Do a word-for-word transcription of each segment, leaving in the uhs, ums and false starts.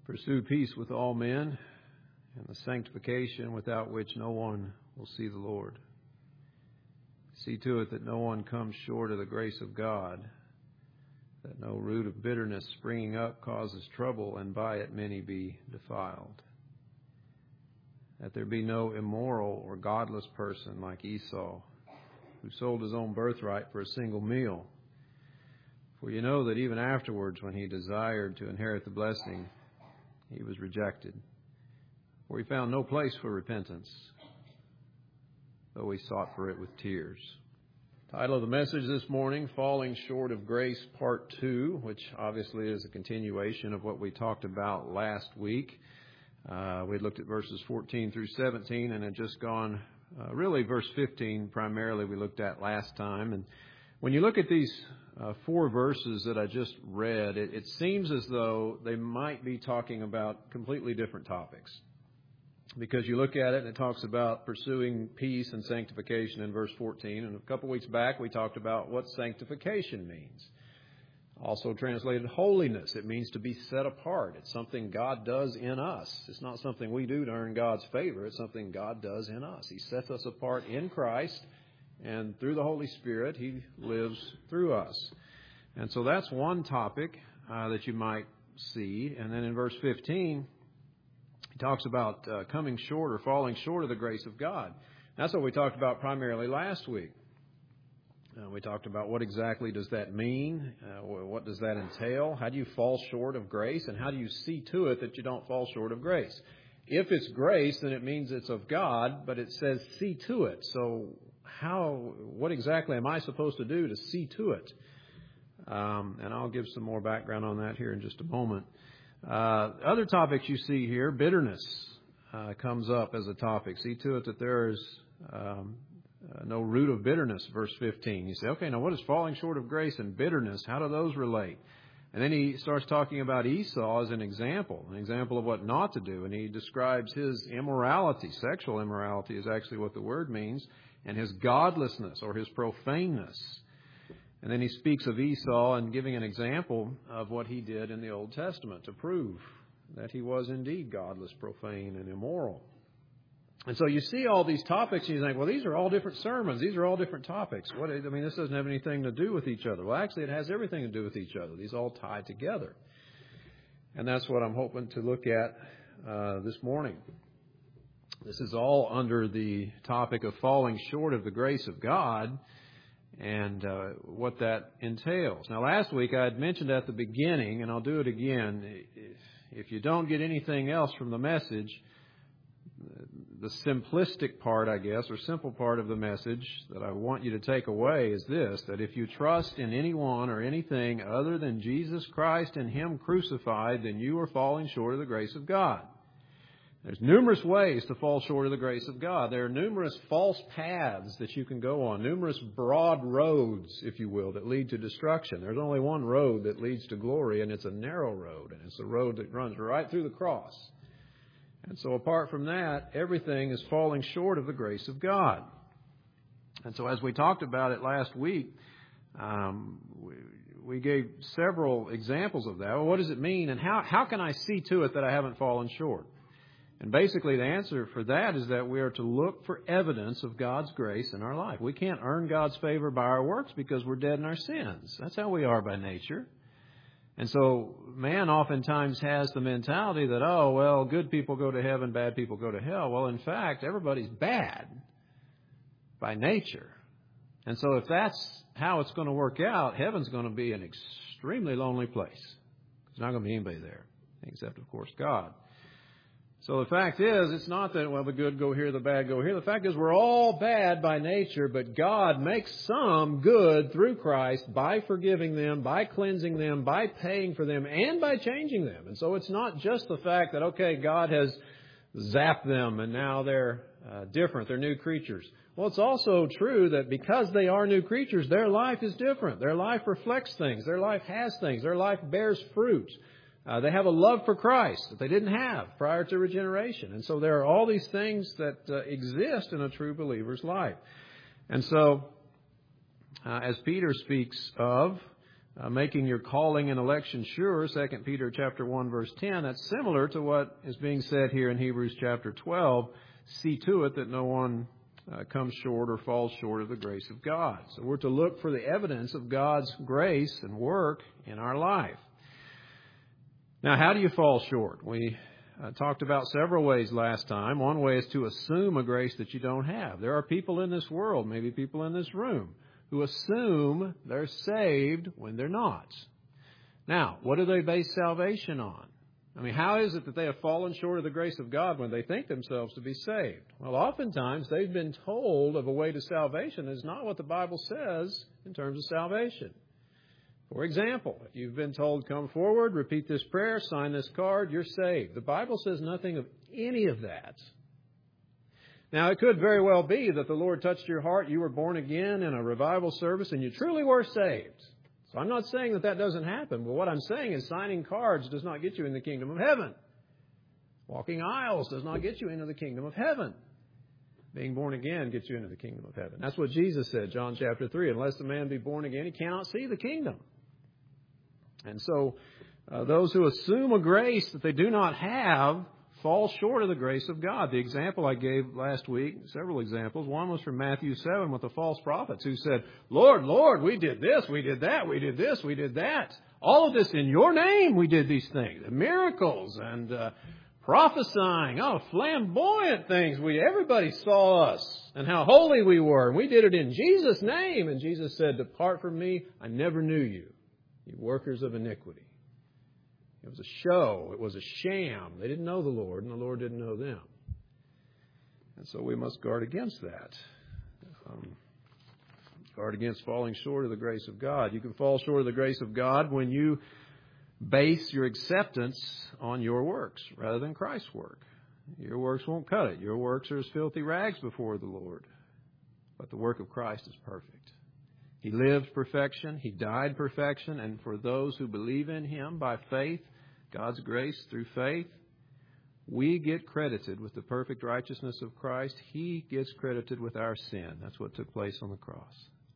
Pursue peace with all men and the sanctification without which no one will see the Lord. See to it that no one comes short of the grace of God, that no root of bitterness springing up causes trouble, and by it many be defiled. That there be no immoral or godless person like Esau, who sold his own birthright for a single meal. For you know that even afterwards, when he desired to inherit the blessing, he was rejected. For he found no place for repentance, though he sought for it with tears. Title of the message this morning, Falling Short of Grace, Part two, which obviously is a continuation of what we talked about last week. Uh, we looked at verses fourteen through seventeen and had just gone, uh, really verse fifteen primarily we looked at last time. And when you look at these uh, four verses that I just read, it, it seems as though they might be talking about completely different topics. Because you look at it and it talks about pursuing peace and sanctification in verse fourteen. And a couple weeks back we talked about what sanctification means. Also translated holiness. It means to be set apart. It's something God does in us. It's not something we do to earn God's favor. It's something God does in us. He sets us apart in Christ, and through the Holy Spirit, He lives through us. And so that's one topic uh, that you might see. And then in verse fifteen, he talks about uh, coming short or falling short of the grace of God. That's what we talked about primarily last week. Uh, we talked about what exactly does that mean? Uh, what does that entail? How do you fall short of grace? And how do you see to it that you don't fall short of grace? If it's grace, then it means it's of God, but it says see to it. So how, what exactly am I supposed to do to see to it? Um, and I'll give some more background on that here in just a moment. Uh, other topics you see here, bitterness uh, comes up as a topic. See to it that there is um, uh, no root of bitterness, verse fifteen. You say, okay, now what is falling short of grace and bitterness? How do those relate? And then he starts talking about Esau as an example, an example of what not to do. And he describes his immorality. Sexual immorality is actually what the word means. And his godlessness or his profaneness. And then he speaks of Esau and giving an example of what he did in the Old Testament to prove that he was indeed godless, profane, and immoral. And so you see all these topics and you think, well, these are all different sermons. These are all different topics. What, I mean, this doesn't have anything to do with each other. Well, actually, it has everything to do with each other. These all tie together. And that's what I'm hoping to look at uh, this morning. This is all under the topic of falling short of the grace of God and uh, what that entails. Now, last week I had mentioned at the beginning, and I'll do it again, if you don't get anything else from the message, the simplistic part, I guess, or simple part of the message that I want you to take away is this, that if you trust in anyone or anything other than Jesus Christ and Him crucified, then you are falling short of the grace of God. There's numerous ways to fall short of the grace of God. There are numerous false paths that you can go on, numerous broad roads, if you will, that lead to destruction. There's only one road that leads to glory, and it's a narrow road, and it's a road that runs right through the cross. And so apart from that, everything is falling short of the grace of God. And so as we talked about it last week, um, we, we gave several examples of that. Well, what does it mean, and how, how can I see to it that I haven't fallen short? And basically the answer for that is that we are to look for evidence of God's grace in our life. We can't earn God's favor by our works because we're dead in our sins. That's how we are by nature. And so man oftentimes has the mentality that, oh, well, good people go to heaven, bad people go to hell. Well, in fact, everybody's bad by nature. And so if that's how it's going to work out, heaven's going to be an extremely lonely place. There's not going to be anybody there, except, of course, God. So the fact is, it's not that, well, the good go here, the bad go here. The fact is we're all bad by nature, but God makes some good through Christ by forgiving them, by cleansing them, by paying for them, and by changing them. And so it's not just the fact that, okay, God has zapped them and now they're uh, different, they're new creatures. Well, it's also true that because they are new creatures, their life is different. Their life reflects things. Their life has things. Their life bears fruit. Uh, they have a love for Christ that they didn't have prior to regeneration. And so there are all these things that uh, exist in a true believer's life. And so, uh, as Peter speaks of, uh, making your calling and election sure, Second Peter chapter one, verse ten. That's similar to what is being said here in Hebrews chapter twelve. See to it that no one uh, comes short or falls short of the grace of God. So we're to look for the evidence of God's grace and work in our life. Now, how do you fall short? We uh, talked about several ways last time. One way is to assume a grace that you don't have. There are people in this world, maybe people in this room, who assume they're saved when they're not. Now, what do they base salvation on? I mean, how is it that they have fallen short of the grace of God when they think themselves to be saved? Well, oftentimes they've been told of a way to salvation that is not what the Bible says in terms of salvation. For example, if you've been told, come forward, repeat this prayer, sign this card, you're saved. The Bible says nothing of any of that. Now, it could very well be that the Lord touched your heart, you were born again in a revival service, and you truly were saved. So I'm not saying that that doesn't happen, but what I'm saying is signing cards does not get you in the kingdom of heaven. Walking aisles does not get you into the kingdom of heaven. Being born again gets you into the kingdom of heaven. That's what Jesus said, John chapter three. Unless a man be born again, he cannot see the kingdom. And so uh, those who assume a grace that they do not have fall short of the grace of God. The example I gave last week, several examples. One was from Matthew seven with the false prophets who said, Lord, Lord, we did this, we did that, we did this, we did that. All of this in your name we did these things. Miracles and uh, prophesying. Oh, flamboyant things. We Everybody saw us and how holy we were. And we did it in Jesus' name. And Jesus said, depart from me, I never knew you. You workers of iniquity. It was a show. It was a sham. They didn't know the Lord, and the Lord didn't know them. And so we must guard against that. Um, guard against falling short of the grace of God. You can fall short of the grace of God when you base your acceptance on your works rather than Christ's work. Your works won't cut it. Your works are as filthy rags before the Lord. But the work of Christ is perfect. He lived perfection. He died perfection. And for those who believe in Him by faith, God's grace through faith, we get credited with the perfect righteousness of Christ. He gets credited with our sin. That's what took place on the cross.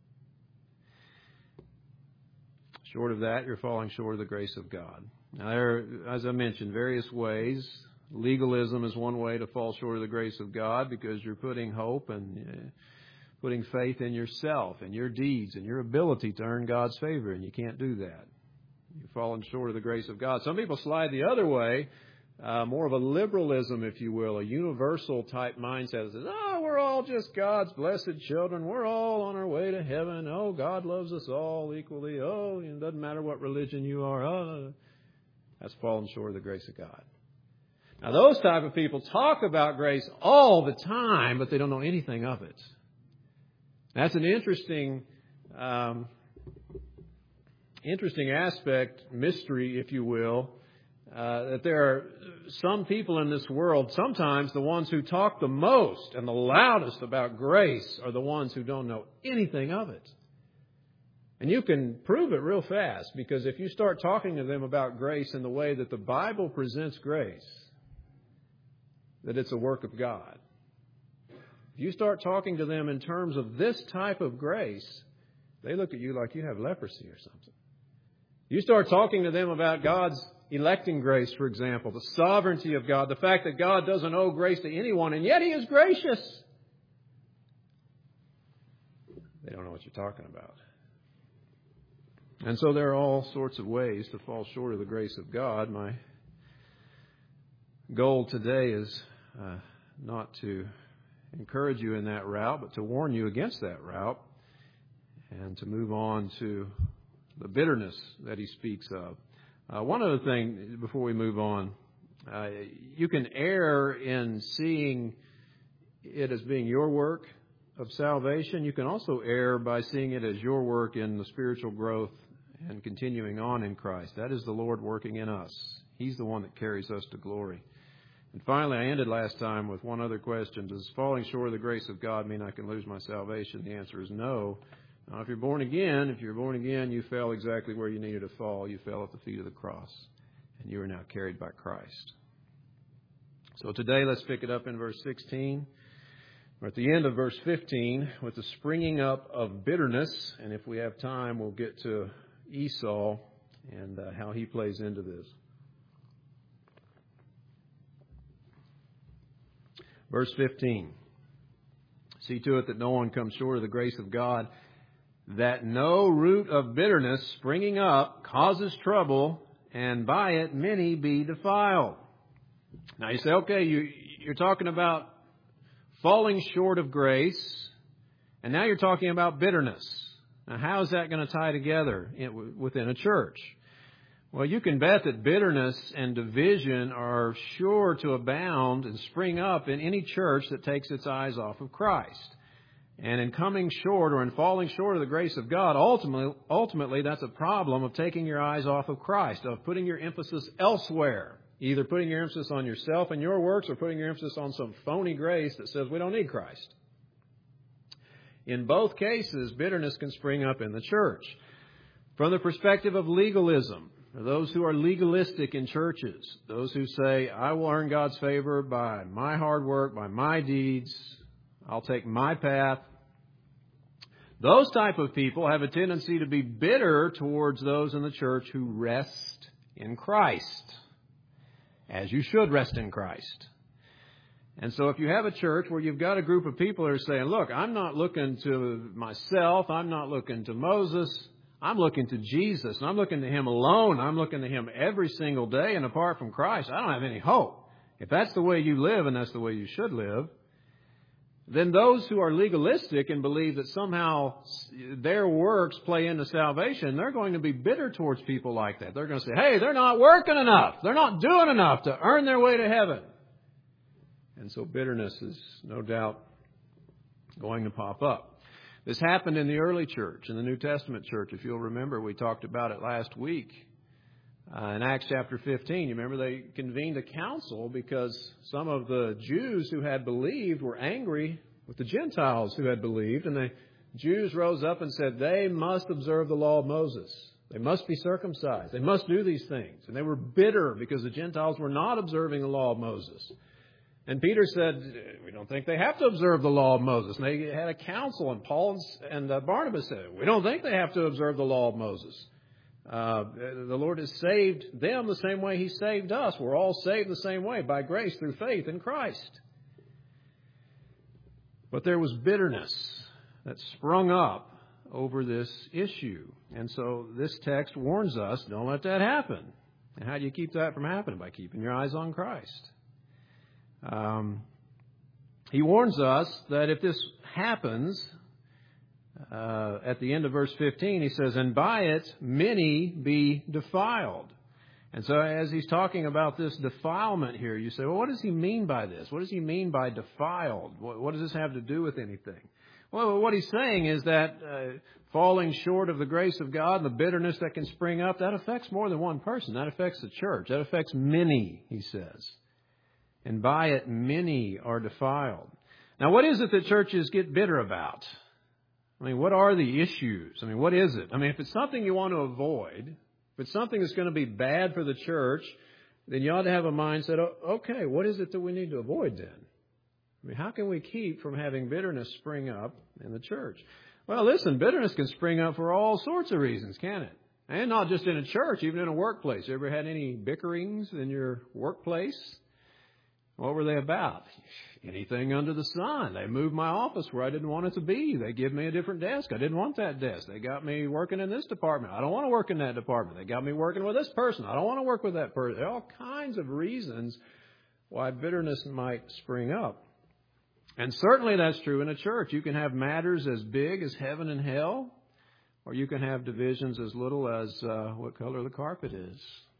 Short of that, you're falling short of the grace of God. Now, there are, as I mentioned, various ways. Legalism is one way to fall short of the grace of God because you're putting hope and uh, putting faith in yourself and your deeds and your ability to earn God's favor, and you can't do that. You've fallen short of the grace of God. Some people slide the other way, uh, more of a liberalism, if you will, a universal type mindset that says, oh, we're all just God's blessed children. We're all on our way to heaven. Oh, God loves us all equally. Oh, it doesn't matter what religion you are. Oh, that's fallen short of the grace of God. Now, those type of people talk about grace all the time, but they don't know anything of it. That's an interesting, um, interesting aspect, mystery, if you will, uh, that there are some people in this world, sometimes the ones who talk the most and the loudest about grace are the ones who don't know anything of it. And you can prove it real fast, because if you start talking to them about grace in the way that the Bible presents grace, that it's a work of God. If you start talking to them in terms of this type of grace, they look at you like you have leprosy or something. You start talking to them about God's electing grace, for example, the sovereignty of God, the fact that God doesn't owe grace to anyone, and yet He is gracious. They don't know what you're talking about. And so there are all sorts of ways to fall short of the grace of God. My goal today is uh, not to encourage you in that route, but to warn you against that route and to move on to the bitterness that he speaks of. Uh, one other thing before we move on, uh, you can err in seeing it as being your work of salvation. You can also err by seeing it as your work in the spiritual growth and continuing on in Christ. That is the Lord working in us. He's the one that carries us to glory. And finally, I ended last time with one other question. Does falling short of the grace of God mean I can lose my salvation? The answer is no. Now, if you're born again, if you're born again, you fell exactly where you needed to fall. You fell at the feet of the cross, and you are now carried by Christ. So today, let's pick it up in verse sixteen. We're at the end of verse fifteen with the springing up of bitterness. And if we have time, we'll get to Esau and uh, how he plays into this. Verse fifteen. See to it that no one comes short of the grace of God, that no root of bitterness springing up causes trouble, and by it many be defiled. Now you say, okay, you, you're talking about falling short of grace, and now you're talking about bitterness. Now how is that going to tie together in, within a church? Well, you can bet that bitterness and division are sure to abound and spring up in any church that takes its eyes off of Christ. And in coming short or in falling short of the grace of God, ultimately, ultimately that's a problem of taking your eyes off of Christ, of putting your emphasis elsewhere. Either putting your emphasis on yourself and your works or putting your emphasis on some phony grace that says we don't need Christ. In both cases, bitterness can spring up in the church. From the perspective of legalism, those who are legalistic in churches, those who say, I will earn God's favor by my hard work, by my deeds, I'll take my path. Those type of people have a tendency to be bitter towards those in the church who rest in Christ, as you should rest in Christ. And so if you have a church where you've got a group of people who are saying, look, I'm not looking to myself, I'm not looking to Moses, I'm looking to Jesus, and I'm looking to Him alone. I'm looking to Him every single day, and apart from Christ, I don't have any hope. If that's the way you live, and that's the way you should live, then those who are legalistic and believe that somehow their works play into salvation, they're going to be bitter towards people like that. They're going to say, hey, they're not working enough. They're not doing enough to earn their way to heaven. And so bitterness is no doubt going to pop up. This happened in the early church, in the New Testament church. If you'll remember, we talked about it last week. Uh, in Acts chapter fifteen, you remember they convened a council because some of the Jews who had believed were angry with the Gentiles who had believed. And the Jews rose up and said they must observe the law of Moses. They must be circumcised. They must do these things. And they were bitter because the Gentiles were not observing the law of Moses. And Peter said, we don't think they have to observe the law of Moses. And they had a council, and Paul and Barnabas said, we don't think they have to observe the law of Moses. Uh, the Lord has saved them the same way He saved us. We're all saved the same way, by grace through faith in Christ. But there was bitterness that sprung up over this issue. And so this text warns us, don't let that happen. And how do you keep that from happening? By keeping your eyes on Christ. Um, he warns us that if this happens, uh, at the end of verse fifteen, he says, and by it many be defiled. And so as he's talking about this defilement here, you say, well, what does he mean by this? What does he mean by defiled? What, what does this have to do with anything? Well, what he's saying is that uh, falling short of the grace of God and the bitterness that can spring up, that affects more than one person. That affects the church. That affects many, he says. And by it, many are defiled. Now, what is it that churches get bitter about? I mean, what are the issues? I mean, what is it? I mean, if it's something you want to avoid, if it's something that's going to be bad for the church, then you ought to have a mindset, okay, what is it that we need to avoid then? I mean, how can we keep from having bitterness spring up in the church? Well, listen, bitterness can spring up for all sorts of reasons, can it? And not just in a church, even in a workplace. You ever had any bickerings in your workplace? What were they about? Anything under the sun. They moved my office where I didn't want it to be. They give me a different desk. I didn't want that desk. They got me working in this department. I don't want to work in that department. They got me working with this person. I don't want to work with that person. There are all kinds of reasons why bitterness might spring up. And certainly that's true in a church. You can have matters as big as heaven and hell, or you can have divisions as little as uh, what color the carpet is,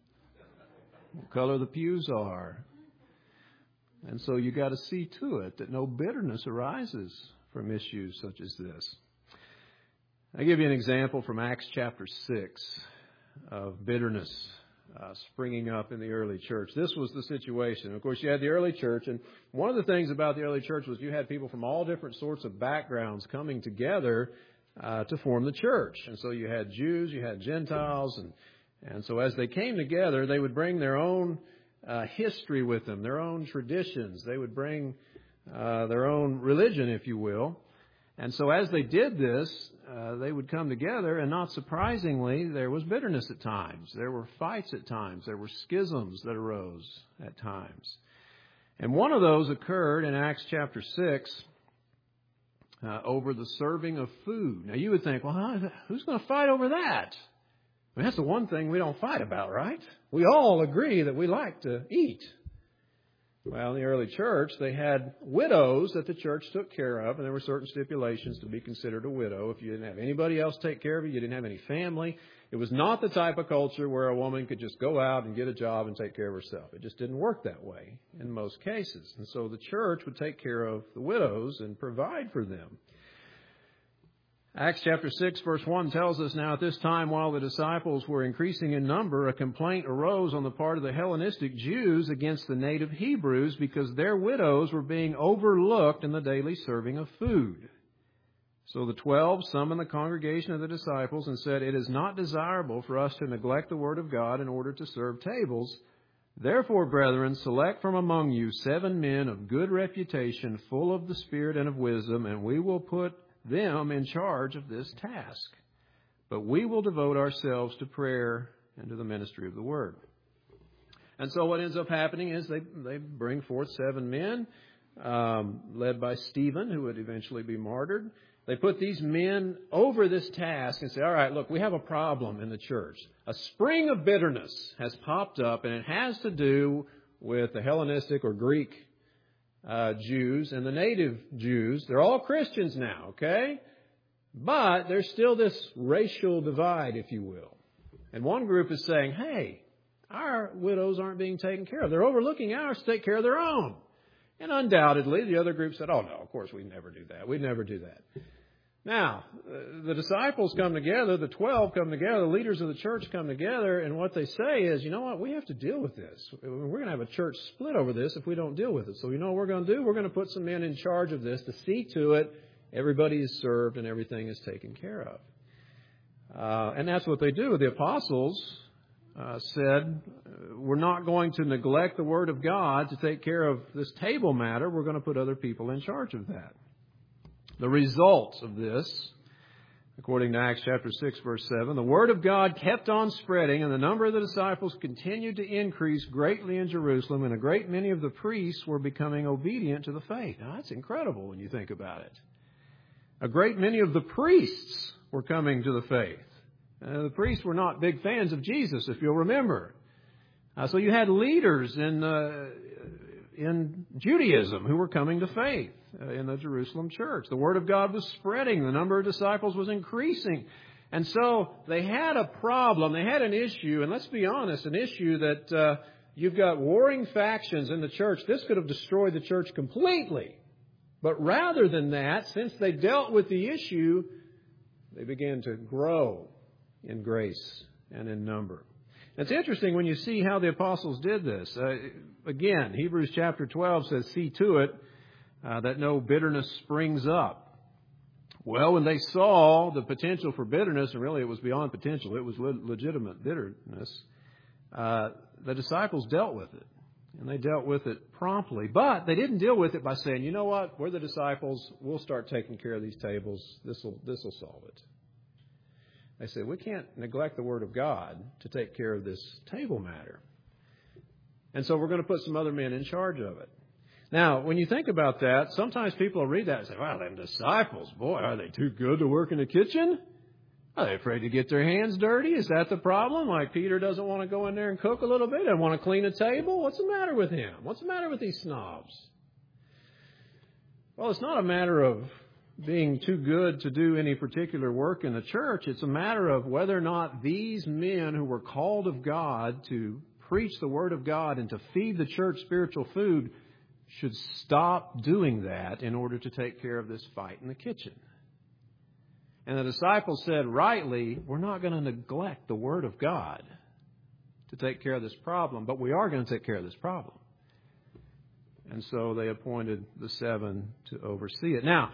what color the pews are. And so you got to see to it that no bitterness arises from issues such as this. I'll give you an example from Acts chapter six of bitterness uh, springing up in the early church. This was the situation. Of course, you had the early church, and one of the things about the early church was you had people from all different sorts of backgrounds coming together uh, to form the church. And so you had Jews, you had Gentiles, and, and so as they came together, they would bring their own Uh, history with them, their own traditions. They would bring uh, their own religion, if you will. And so as they did this, uh, they would come together, and not surprisingly, there was bitterness at times. There were fights at times. There were schisms that arose at times. And one of those occurred in Acts chapter six uh, over the serving of food. Now, you would think, well, huh, who's going to fight over that? I mean, that's the one thing we don't fight about, right? We all agree that we like to eat. Well, in the early church, they had widows that the church took care of, and there were certain stipulations to be considered a widow. If you didn't have anybody else take care of you, you didn't have any family. It was not the type of culture where a woman could just go out and get a job and take care of herself. It just didn't work that way in most cases. And so the church would take care of the widows and provide for them. Acts chapter six, verse one tells us, now at this time, while the disciples were increasing in number, a complaint arose on the part of the Hellenistic Jews against the native Hebrews because their widows were being overlooked in the daily serving of food. So the twelve summoned the congregation of the disciples and said, it is not desirable for us to neglect the word of God in order to serve tables. Therefore, brethren, select from among you seven men of good reputation, full of the Spirit and of wisdom, and we will put them in charge of this task. But we will devote ourselves to prayer and to the ministry of the word. And so what ends up happening is they, they bring forth seven men, um, led by Stephen, who would eventually be martyred. They put these men over this task and say, all right, look, we have a problem in the church. A spring of bitterness has popped up, and it has to do with the Hellenistic or Greek Uh, Jews and the native Jews. They're all Christians now, okay? But there's still this racial divide, if you will. And one group is saying, hey, our widows aren't being taken care of. They're overlooking ours to take care of their own. And undoubtedly, the other group said, oh, no, of course, we'd never do that. We'd never do that. Now, the disciples come together, the twelve come together, the leaders of the church come together, and what they say is, you know what, we have to deal with this. We're going to have a church split over this if we don't deal with it. So you know what we're going to do? We're going to put some men in charge of this to see to it everybody is served and everything is taken care of. Uh, and that's what they do. The apostles uh, said, we're not going to neglect the Word of God to take care of this table matter. We're going to put other people in charge of that. The result of this, according to Acts chapter six, verse seven, the word of God kept on spreading, and the number of the disciples continued to increase greatly in Jerusalem, and a great many of the priests were becoming obedient to the faith. Now, that's incredible when you think about it. A great many of the priests were coming to the faith. Uh, the priests were not big fans of Jesus, if you'll remember. Uh, so you had leaders in uh, in Judaism who were coming to faith in the Jerusalem church. The Word of God was spreading. The number of disciples was increasing. And so they had a problem. They had an issue. And let's be honest, an issue that uh, you've got warring factions in the church. This could have destroyed the church completely. But rather than that, since they dealt with the issue, they began to grow in grace and in number. It's interesting when you see how the apostles did this. Uh, again, Hebrews chapter twelve says, see to it uh, that no bitterness springs up. Well, when they saw the potential for bitterness, and really it was beyond potential, it was le- legitimate bitterness, uh, the disciples dealt with it. And they dealt with it promptly. But they didn't deal with it by saying, you know what, we're the disciples, we'll start taking care of these tables, this'll, this'll solve it. They said, we can't neglect the Word of God to take care of this table matter. And so we're going to put some other men in charge of it. Now, when you think about that, sometimes people will read that and say, wow, them disciples, boy, are they too good to work in the kitchen? Are they afraid to get their hands dirty? Is that the problem? Like Peter doesn't want to go in there and cook a little bit and want to clean a table? What's the matter with him? What's the matter with these snobs? Well, it's not a matter of being too good to do any particular work in the church. It's a matter of whether or not these men who were called of God to preach the Word of God and to feed the church spiritual food should stop doing that in order to take care of this fight in the kitchen. And the disciples said, rightly, we're not going to neglect the Word of God to take care of this problem, but we are going to take care of this problem. And so they appointed the seven to oversee it. Now,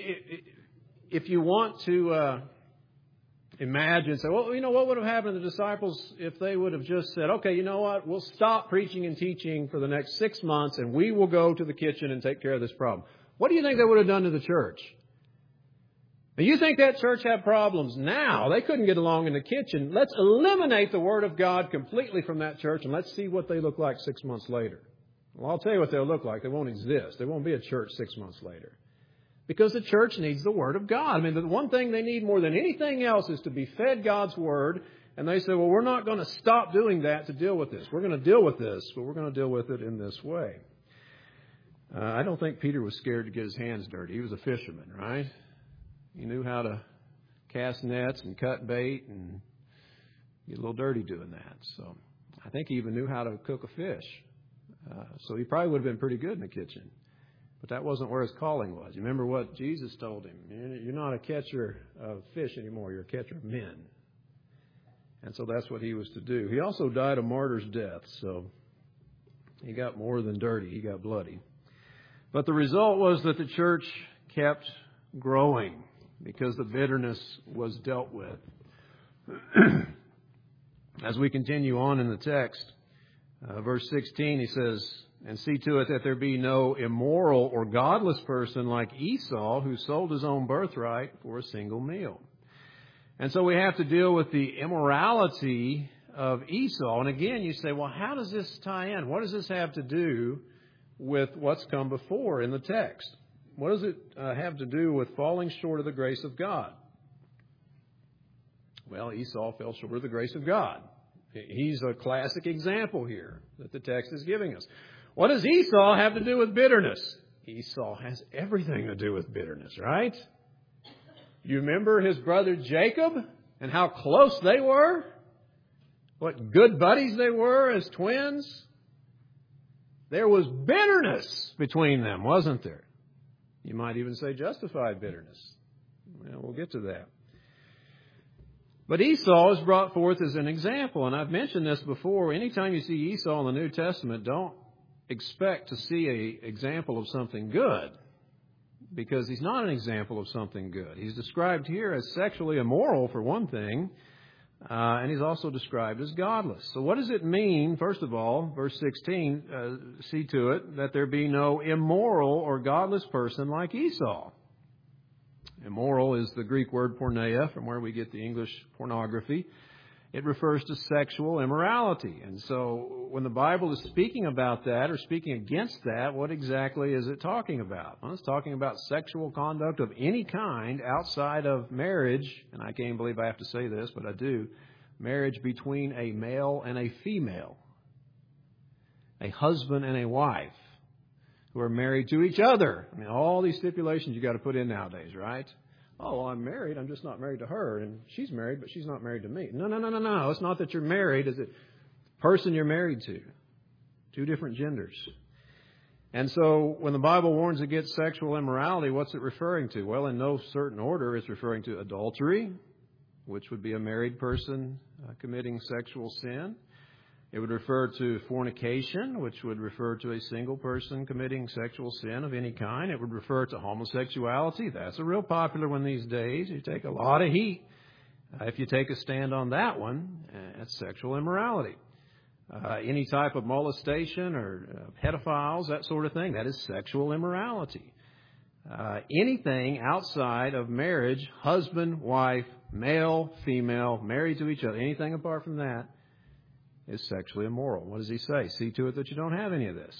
if you want to uh, imagine, say, well, you know, what would have happened to the disciples if they would have just said, okay, you know what, we'll stop preaching and teaching for the next six months and we will go to the kitchen and take care of this problem. What do you think they would have done to the church? Now, you think that church had problems now? They couldn't get along in the kitchen. Let's eliminate the Word of God completely from that church, and let's see what they look like six months later. Well, I'll tell you what they'll look like. They won't exist. There won't be a church six months later. Because the church needs the Word of God. I mean, the one thing they need more than anything else is to be fed God's Word. And they say, well, we're not going to stop doing that to deal with this. We're going to deal with this, but we're going to deal with it in this way. Uh, I don't think Peter was scared to get his hands dirty. He was a fisherman, right? He knew how to cast nets and cut bait and get a little dirty doing that. So I think he even knew how to cook a fish. Uh, so he probably would have been pretty good in the kitchen. But that wasn't where his calling was. You remember what Jesus told him? You're not a catcher of fish anymore. You're a catcher of men. And so that's what he was to do. He also died a martyr's death. So he got more than dirty. He got bloody. But the result was that the church kept growing because the bitterness was dealt with. As we continue on in the text, uh, verse sixteen, he says, and see to it that there be no immoral or godless person like Esau, who sold his own birthright for a single meal. And so we have to deal with the immorality of Esau. And again, you say, well, how does this tie in? What does this have to do with what's come before in the text? What does it uh, have to do with falling short of the grace of God? Well, Esau fell short of the grace of God. He's a classic example here that the text is giving us. What does Esau have to do with bitterness? Esau has everything to do with bitterness, right? You remember his brother Jacob and how close they were? What good buddies they were as twins? There was bitterness between them, wasn't there? You might even say justified bitterness. Well, we'll get to that. But Esau is brought forth as an example, and I've mentioned this before. Anytime you see Esau in the New Testament, don't expect to see an example of something good, because he's not an example of something good. He's described here as sexually immoral, for one thing, uh, and he's also described as godless. So what does it mean, first of all, verse sixteen, uh, see to it that there be no immoral or godless person like Esau. Immoral is the Greek word porneia, from where we get the English pornography. It refers to sexual immorality. And so when the Bible is speaking about that or speaking against that, what exactly is it talking about? Well, it's talking about sexual conduct of any kind outside of marriage. And I can't believe I have to say this, but I do. Marriage between a male and a female. A husband and a wife who are married to each other. I mean, all these stipulations you got to put in nowadays, right? Oh, well, I'm married. I'm just not married to her. And she's married, but she's not married to me. No, no, no, no, no. It's not that you're married. It's the person you're married to. Two different genders. And so when the Bible warns against sexual immorality, what's it referring to? Well, in no certain order, it's referring to adultery, which would be a married person uh, committing sexual sin. It would refer to fornication, which would refer to a single person committing sexual sin of any kind. It would refer to homosexuality. That's a real popular one these days. You take a lot of heat uh, if you take a stand on that one. Uh, that's sexual immorality. Uh, any type of molestation or uh, pedophiles, that sort of thing, that is sexual immorality. Uh, anything outside of marriage, husband, wife, male, female, married to each other, anything apart from that, is sexually immoral. What does he say? See to it that you don't have any of this.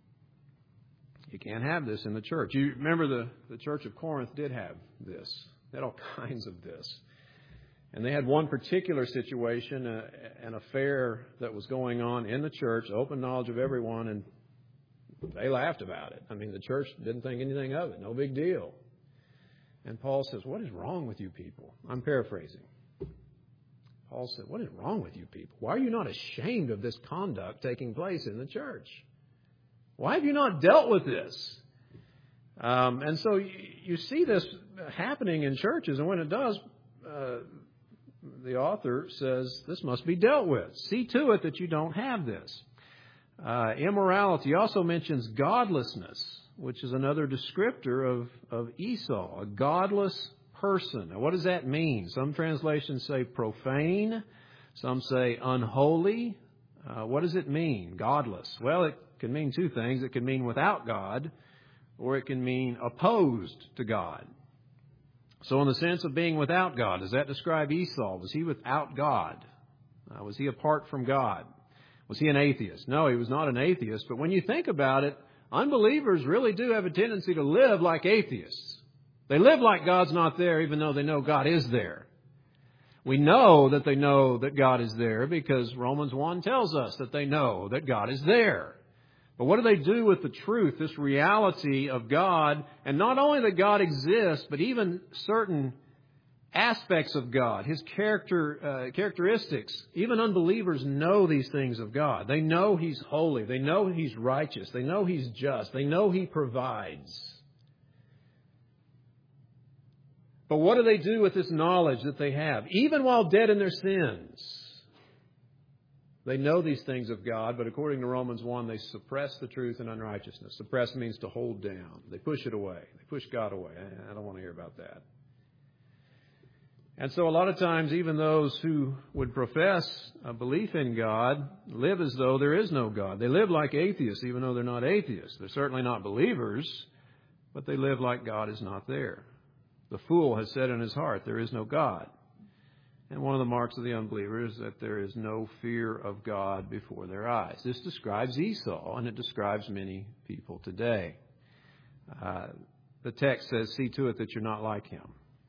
You can't have this in the church. You remember the, the church of Corinth did have this. They had all kinds of this. And they had one particular situation, uh, an affair that was going on in the church, open knowledge of everyone, and they laughed about it. I mean, the church didn't think anything of it. No big deal. And Paul says, what is wrong with you people? I'm paraphrasing. Paul said, what is wrong with you people? Why are you not ashamed of this conduct taking place in the church? Why have you not dealt with this? Um, and so you, you see this happening in churches, and when it does, uh, the author says this must be dealt with. See to it that you don't have this. Uh, immorality also mentions godlessness, which is another descriptor of, of Esau, a godless person. Now, what does that mean? Some translations say profane. Some say unholy. Uh, what does it mean, godless? Well, it can mean two things. It can mean without God, or it can mean opposed to God. So in the sense of being without God, does that describe Esau? Was he without God? Uh, was he apart from God? Was he an atheist? No, he was not an atheist. But when you think about it, unbelievers really do have a tendency to live like atheists. They live like God's not there, even though they know God is there. We know that they know that God is there because Romans one tells us that they know that God is there. But what do they do with the truth, this reality of God? And not only that God exists, but even certain aspects of God, His character, uh, characteristics. Even unbelievers know these things of God. They know He's holy. They know He's righteous. They know He's just. They know He provides. But what do they do with this knowledge that they have? Even while dead in their sins, they know these things of God, but according to Romans one, they suppress the truth in unrighteousness. Suppress means to hold down. They push it away. They push God away. I don't want to hear about that. And so a lot of times, even those who would profess a belief in God live as though there is no God. They live like atheists, even though they're not atheists. They're certainly not believers, but they live like God is not there. The fool has said in his heart, there is no God. And one of the marks of the unbeliever is that there is no fear of God before their eyes. This describes Esau, and it describes many people today. Uh, the text says, see to it that you're not like him.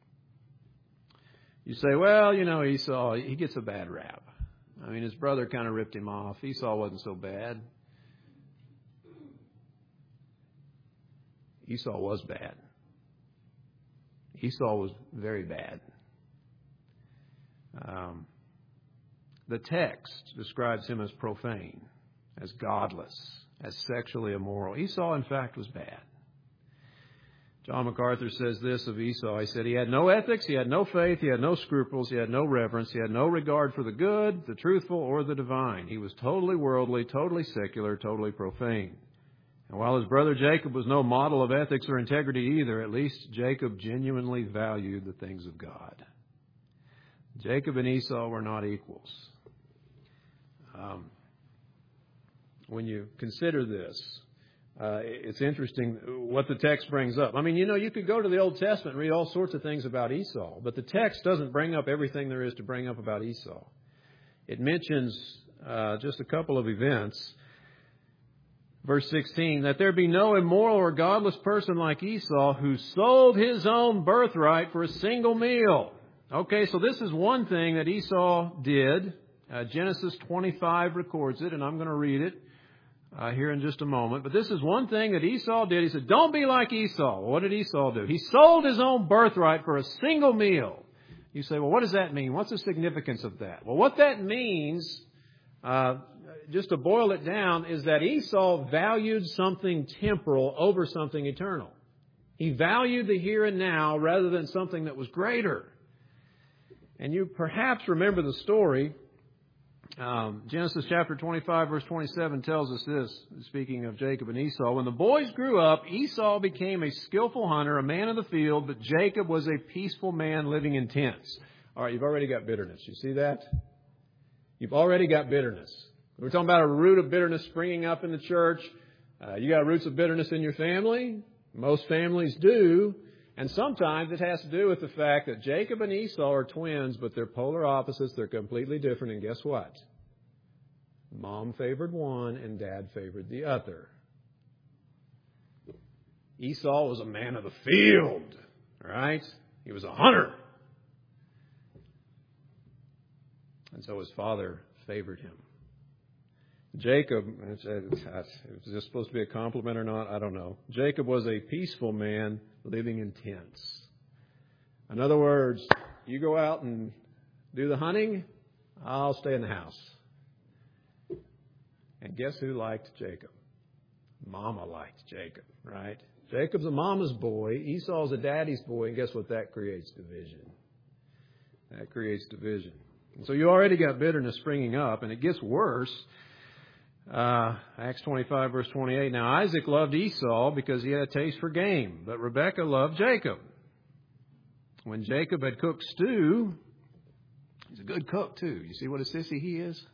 You say, well, you know, Esau, he gets a bad rap. I mean, his brother kind of ripped him off. Esau wasn't so bad. Esau was bad. Esau was very bad. Um, the text describes him as profane, as godless, as sexually immoral. Esau, in fact, was bad. John MacArthur says this of Esau. He said he had no ethics, he had no faith, he had no scruples, he had no reverence, he had no regard for the good, the truthful, or the divine. He was totally worldly, totally secular, totally profane. And while his brother Jacob was no model of ethics or integrity either, at least Jacob genuinely valued the things of God. Jacob and Esau were not equals. Um, when you consider this, uh, it's interesting what the text brings up. I mean, you know, you could go to the Old Testament and read all sorts of things about Esau, but the text doesn't bring up everything there is to bring up about Esau. It mentions uh, just a couple of events. Verse sixteen, that there be no immoral or godless person like Esau who sold his own birthright for a single meal. Okay, so this is one thing that Esau did. Uh, Genesis twenty-five records it, and I'm going to read it uh, here in just a moment. But this is one thing that Esau did. He said, don't be like Esau. Well, what did Esau do? He sold his own birthright for a single meal. You say, well, what does that mean? What's the significance of that? Well, what that means, uh, just to boil it down, is that Esau valued something temporal over something eternal. He valued the here and now rather than something that was greater. And you perhaps remember the story. Um, Genesis chapter twenty-five, verse twenty-seven tells us this, speaking of Jacob and Esau. When the boys grew up, Esau became a skillful hunter, a man of the field, but Jacob was a peaceful man living in tents. All right, you've already got bitterness. You see that? You've already got bitterness. We're talking about a root of bitterness springing up in the church. Uh, you got roots of bitterness in your family. Most families do. And sometimes it has to do with the fact that Jacob and Esau are twins, but they're polar opposites. They're completely different. And guess what? Mom favored one and Dad favored the other. Esau was a man of the field, right? He was a hunter. And so his father favored him. Jacob, is this supposed to be a compliment or not? I don't know. Jacob was a peaceful man living in tents. In other words, you go out and do the hunting, I'll stay in the house. And guess who liked Jacob? Mama liked Jacob, right? Jacob's a mama's boy. Esau's a daddy's boy. And guess what? That creates division. That creates division. And so you already got bitterness springing up, and it gets worse. Uh, Acts twenty-five, verse twenty-eight. Now Isaac loved Esau because he had a taste for game, but Rebekah loved Jacob. When Jacob had cooked stew, he's a good cook too. You see what a sissy he is?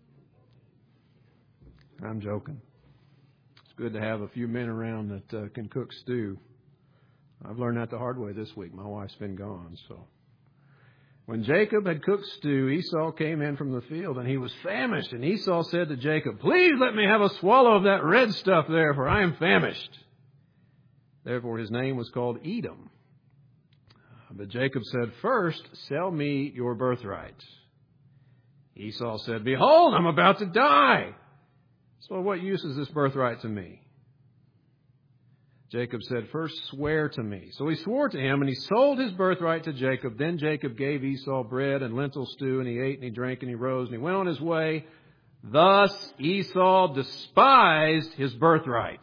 I'm joking. It's good to have a few men around that uh, can cook stew. I've learned that the hard way this week. My wife's been gone, so. When Jacob had cooked stew, Esau came in from the field, and he was famished. And Esau said to Jacob, "Please let me have a swallow of that red stuff there, for I am famished." Therefore his name was called Edom. But Jacob said, "First, sell me your birthright." Esau said, "Behold, I'm about to die. So what use is this birthright to me?" Jacob said, "First swear to me." So he swore to him, and he sold his birthright to Jacob. Then Jacob gave Esau bread and lentil stew, and he ate and he drank and he rose and he went on his way. Thus Esau despised his birthright.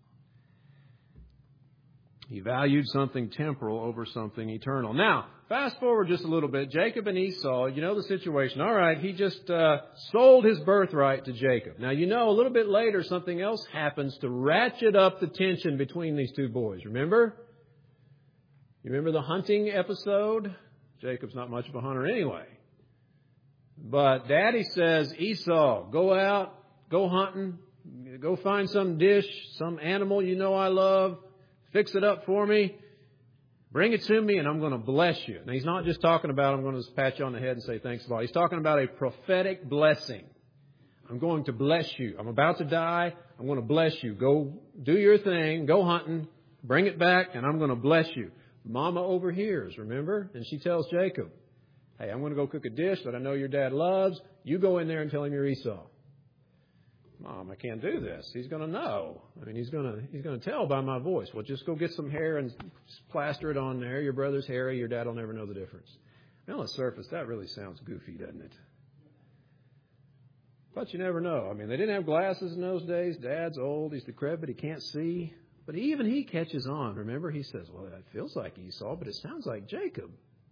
He valued something temporal over something eternal. Now, fast forward just a little bit. Jacob and Esau, you know the situation. All right, he just uh, sold his birthright to Jacob. Now, you know, a little bit later, something else happens to ratchet up the tension between these two boys. Remember? You remember the hunting episode? Jacob's not much of a hunter anyway. But Daddy says, "Esau, go out, go hunting, go find some dish, some animal you know I love. Fix it up for me. Bring it to me, and I'm going to bless you." Now, he's not just talking about, I'm going to pat you on the head and say thanks a lot. He's talking about a prophetic blessing. I'm going to bless you. I'm about to die. I'm going to bless you. Go do your thing. Go hunting. Bring it back, and I'm going to bless you. Mama overhears, remember? And she tells Jacob, "Hey, I'm going to go cook a dish that I know your dad loves. You go in there and tell him you're Esau." "Mom, I can't do this. He's going to know. I mean, he's going to he's going to tell by my voice." "Well, just go get some hair and plaster it on there. Your brother's hairy. Your dad will never know the difference." Now, on the surface, that really sounds goofy, doesn't it? But you never know. I mean, they didn't have glasses in those days. Dad's old. He's decrepit. He can't see. But even he catches on. Remember, he says, "Well, that feels like Esau, but it sounds like Jacob."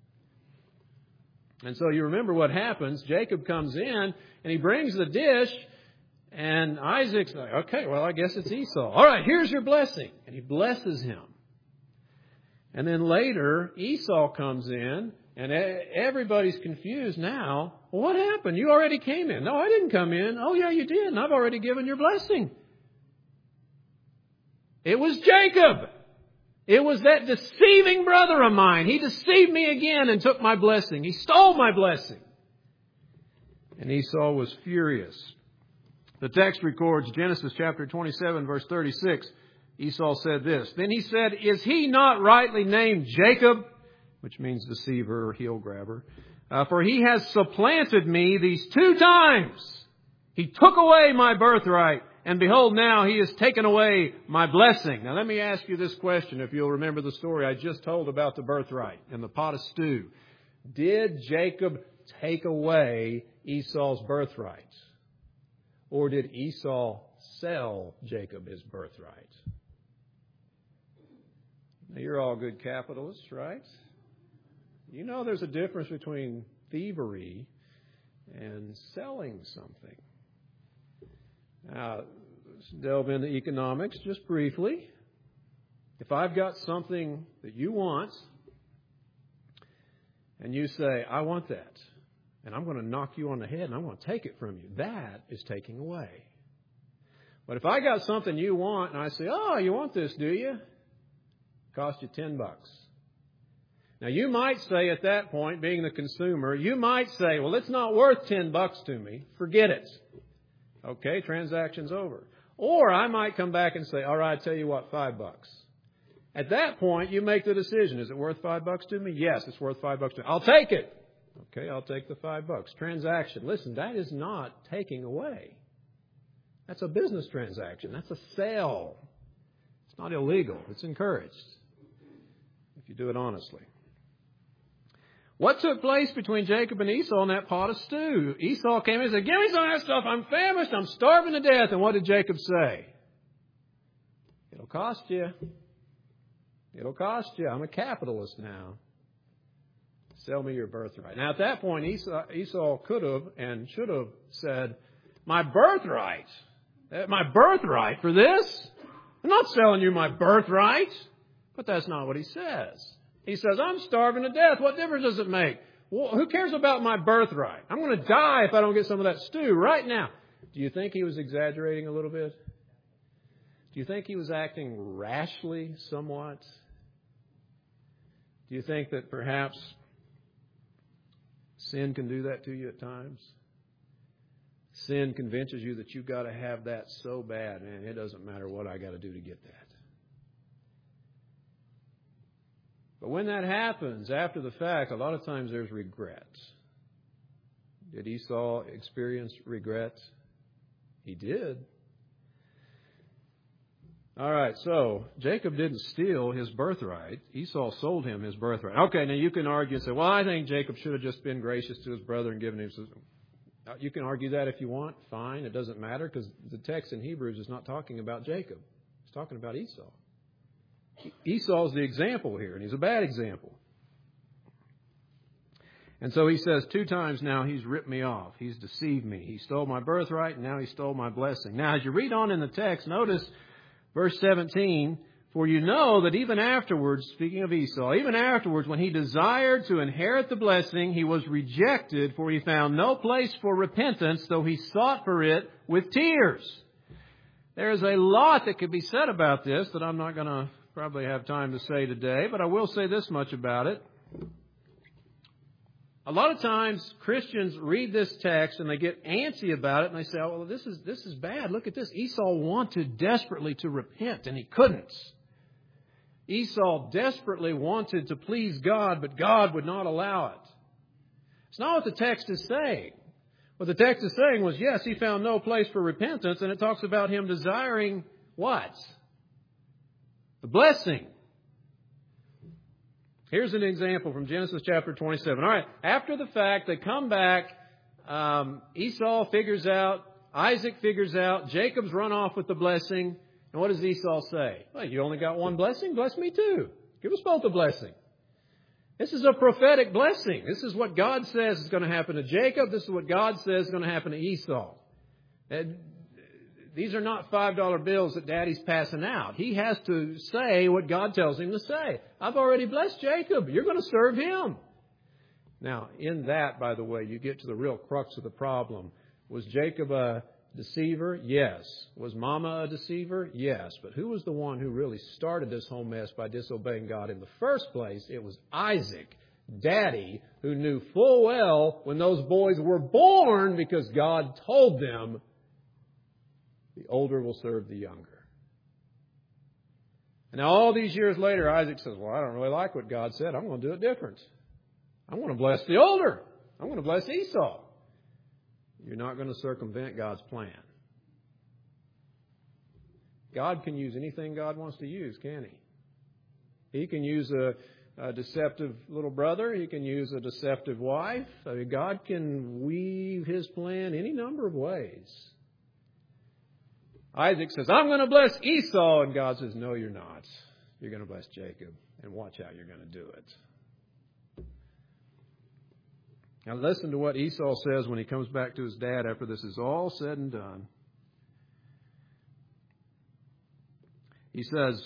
And so you remember what happens. Jacob comes in, and he brings the dish. And Isaac's like, "Okay, well, I guess it's Esau. All right, here's your blessing." And he blesses him. And then later, Esau comes in, and everybody's confused now. "Well, what happened? You already came in." "No, I didn't come in." "Oh, yeah, you did. And I've already given your blessing." It was Jacob. It was that deceiving brother of mine. He deceived me again and took my blessing. He stole my blessing. And Esau was furious. The text records Genesis chapter twenty-seven, verse thirty-six. Esau said this, "Then he said, 'Is he not rightly named Jacob?'" Which means deceiver or heel grabber. Uh, "for he has supplanted me these two times. He took away my birthright, and behold, now he has taken away my blessing." Now let me ask you this question, if you'll remember the story I just told about the birthright and the pot of stew. Did Jacob take away Esau's birthright? Or did Esau sell Jacob his birthright? Now, you're all good capitalists, right? You know there's a difference between thievery and selling something. Now, let's delve into economics just briefly. If I've got something that you want, and you say, "I want that," and I'm going to knock you on the head and I'm going to take it from you, that is taking away. But if I got something you want and I say, "Oh, you want this, do you?" Cost you ten bucks. Now you might say at that point, being the consumer, you might say, "Well, it's not worth ten bucks to me. Forget it." Okay, transaction's over. Or I might come back and say, "All right, I tell you what, five bucks." At that point, you make the decision. Is it worth five bucks to me? Yes, it's worth five bucks to me. I'll take it. Okay, I'll take the five bucks. Transaction. Listen, that is not taking away. That's a business transaction. That's a sale. It's not illegal. It's encouraged if you do it honestly. What took place between Jacob and Esau in that pot of stew? Esau came in and said, "Give me some of that stuff. I'm famished. I'm starving to death." And what did Jacob say? "It'll cost you. It'll cost you. I'm a capitalist now. Sell me your birthright." Now, at that point, Esau, Esau could have and should have said, "My birthright? My birthright for this? I'm not selling you my birthright." But that's not what he says. He says, "I'm starving to death. What difference does it make? Well, who cares about my birthright? I'm going to die if I don't get some of that stew right now." Do you think he was exaggerating a little bit? Do you think he was acting rashly somewhat? Do you think that perhaps sin can do that to you at times? Sin convinces you that you've got to have that so bad, man, it doesn't matter what I got to do to get that. But when that happens, after the fact, a lot of times there's regret. Did Esau experience regret? He did. All right, so Jacob didn't steal his birthright. Esau sold him his birthright. Okay, now you can argue and say, well, I think Jacob should have just been gracious to his brother and given him some. You can argue that if you want. Fine, it doesn't matter because the text in Hebrews is not talking about Jacob. It's talking about Esau. Esau's the example here, and he's a bad example. And so he says two times now he's ripped me off. He's deceived me. He stole my birthright, and now he stole my blessing. Now, as you read on in the text, notice verse seventeen, for you know that even afterwards, speaking of Esau, even afterwards when he desired to inherit the blessing, he was rejected, for he found no place for repentance, though he sought for it with tears. There is a lot that could be said about this that I'm not going to probably have time to say today, but I will say this much about it. A lot of times Christians read this text and they get antsy about it and they say, oh, well, this is, this is bad. Look at this. Esau wanted desperately to repent and he couldn't. Esau desperately wanted to please God, but God would not allow it. It's not what the text is saying. What the text is saying was, yes, he found no place for repentance, and it talks about him desiring what? The blessing. Here's an example from Genesis chapter twenty-seven. All right, after the fact, they come back. Um, Esau figures out, Isaac figures out, Jacob's run off with the blessing. And what does Esau say? Well, you only got one blessing? Bless me too. Give us both a blessing. This is a prophetic blessing. This is what God says is going to happen to Jacob. This is what God says is going to happen to Esau. And these are not five dollar bills that Daddy's passing out. He has to say what God tells him to say. I've already blessed Jacob. You're going to serve him. Now, in that, by the way, you get to the real crux of the problem. Was Jacob a deceiver? Yes. Was Mama a deceiver? Yes. But who was the one who really started this whole mess by disobeying God in the first place? It was Isaac, Daddy, who knew full well when those boys were born because God told them, the older will serve the younger. And now all these years later, Isaac says, well, I don't really like what God said. I'm going to do it different. I'm going to bless the older. I'm going to bless Esau. You're not going to circumvent God's plan. God can use anything God wants to use, can He? He can use a, a deceptive little brother. He can use a deceptive wife. I mean, God can weave His plan any number of ways. Isaac says, I'm going to bless Esau. And God says, no, you're not. You're going to bless Jacob. And watch how you're going to do it. Now listen to what Esau says when he comes back to his dad after this is all said and done. He says,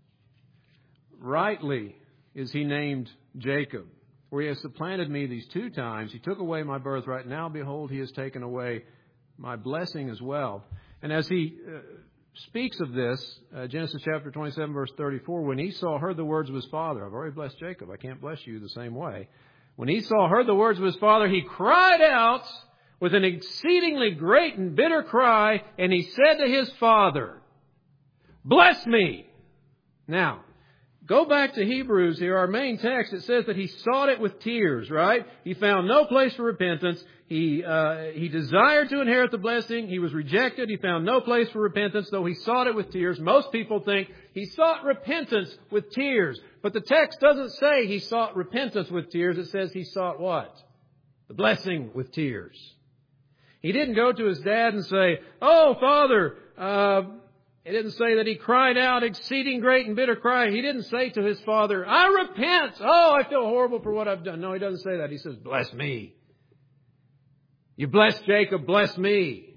rightly is he named Jacob, for he has supplanted me these two times. He took away my birthright. Now behold, he has taken away my blessing as well. And as he uh, speaks of this, uh, Genesis chapter twenty-seven, verse thirty-four, when Esau heard the words of his father, I've already blessed Jacob. I can't bless you the same way. When Esau heard the words of his father, he cried out with an exceedingly great and bitter cry, and he said to his father, bless me. Now, go back to Hebrews here, our main text. It says that he sought it with tears, right? He found no place for repentance. He uh, he desired to inherit the blessing. He was rejected. He found no place for repentance, though he sought it with tears. Most people think he sought repentance with tears. But the text doesn't say he sought repentance with tears. It says he sought what? The blessing with tears. He didn't go to his dad and say, oh, Father, uh, it didn't say that he cried out exceeding great and bitter cry. He didn't say to his father, I repent. Oh, I feel horrible for what I've done. No, he doesn't say that. He says, bless me. You bless Jacob, bless me.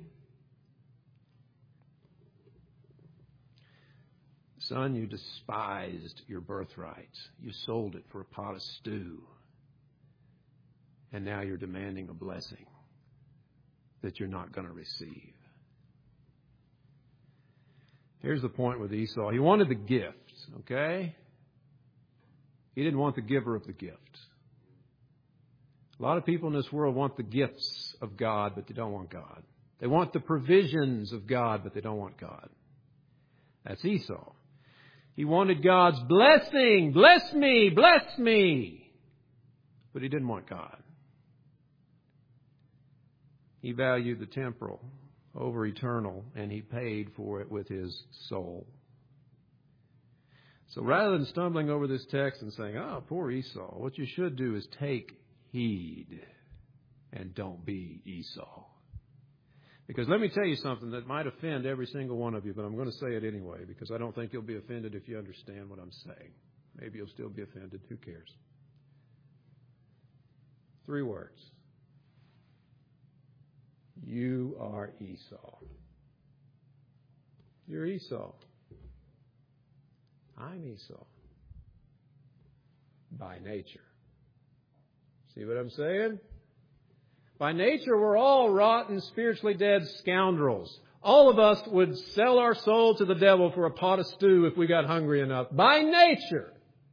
Son, you despised your birthright. You sold it for a pot of stew. And now you're demanding a blessing that you're not going to receive. Here's the point with Esau. He wanted the gift, okay? He didn't want the giver of the gift. A lot of people in this world want the gifts of God, but they don't want God. They want the provisions of God, but they don't want God. That's Esau. He wanted God's blessing. Bless me, bless me. But he didn't want God. He valued the temporal over eternal, and he paid for it with his soul. So rather than stumbling over this text and saying, oh, poor Esau, what you should do is take heed and don't be Esau. Because let me tell you something that might offend every single one of you, but I'm going to say it anyway because I don't think you'll be offended if you understand what I'm saying. Maybe you'll still be offended. Who cares? Three words. You are Esau. You're Esau. I'm Esau. By nature. See what I'm saying? By nature, we're all rotten, spiritually dead scoundrels. All of us would sell our soul to the devil for a pot of stew if we got hungry enough. By nature.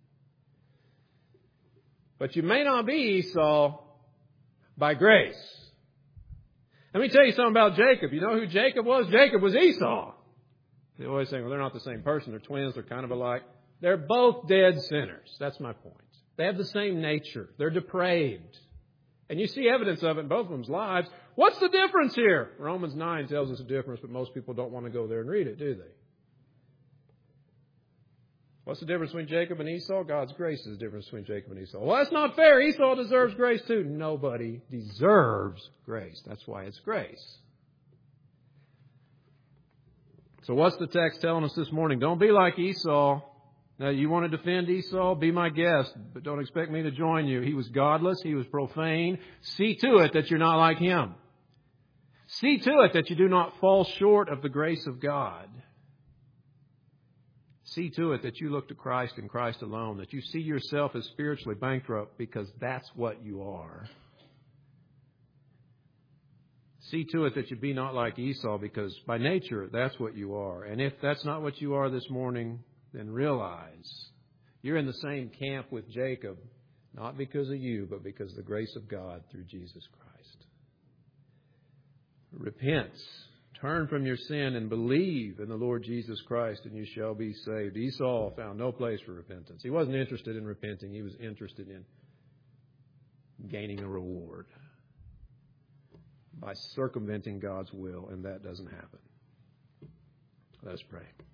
But you may not be Esau by grace. Let me tell you something about Jacob. You know who Jacob was? Jacob was Esau. They always say, well, they're not the same person. They're twins. They're kind of alike. They're both dead sinners. That's my point. They have the same nature. They're depraved. And you see evidence of it in both of them's lives. What's the difference here? Romans nine tells us the difference, but most people don't want to go there and read it, do they? What's the difference between Jacob and Esau? God's grace is the difference between Jacob and Esau. Well, that's not fair. Esau deserves grace too. Nobody deserves grace. That's why it's grace. So what's the text telling us this morning? Don't be like Esau. Now, you want to defend Esau? Be my guest, but don't expect me to join you. He was godless. He was profane. See to it that you're not like him. See to it that you do not fall short of the grace of God. See to it that you look to Christ and Christ alone, that you see yourself as spiritually bankrupt because that's what you are. See to it that you be not like Esau because by nature that's what you are. And if that's not what you are this morning, then realize you're in the same camp with Jacob, not because of you, but because of the grace of God through Jesus Christ. Repent. Turn from your sin and believe in the Lord Jesus Christ and you shall be saved. Esau found no place for repentance. He wasn't interested in repenting. He was interested in gaining a reward by circumventing God's will, and that doesn't happen. Let's pray.